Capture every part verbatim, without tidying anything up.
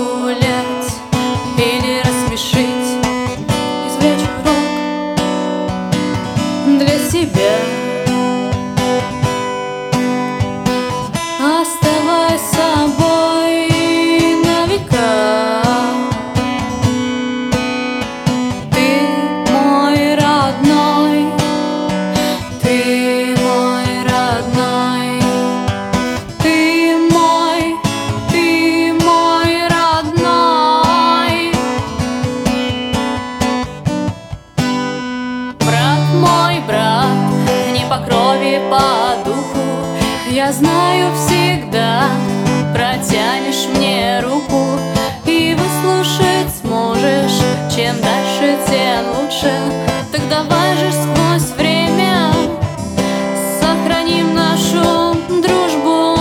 погулять или рассмешить, извлечь урок для себя. Оставай собой на века. Ты мой родной, ты мой родной, ты мой, ты мой родной. Брат мой, брат, не по крови, по духу, я знаю, всегда протянешь мне руку и выслушать сможешь. Чем дальше, тем лучше. Так давай же сквозь время сохраним нашу дружбу.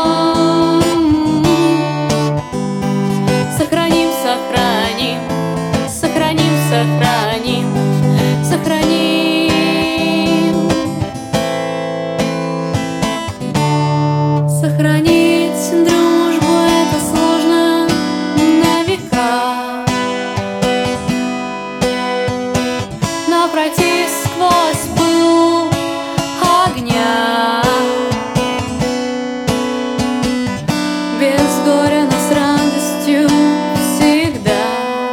Сохраним, сохраним, сохраним, сохраним, сохраним. Сохранить дружбу — это сложно на века, но пройти сквозь пыл огня без горя, но с радостью всегда.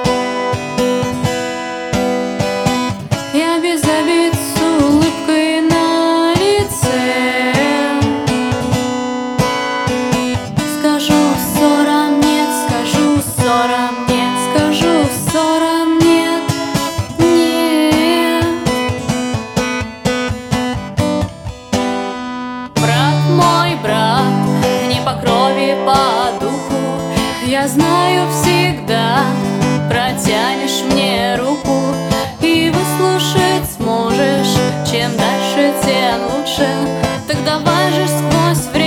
Я без обид, с улыбкой на лице скажу ссорам нет, скажу ссорам нет, скажу ссорам нет, нет. Брат мой, брат, не по крови, по духу, я знаю, всегда протянешь мне руку и выслушать сможешь. Чем дальше, тем лучше. Так давай же сквозь время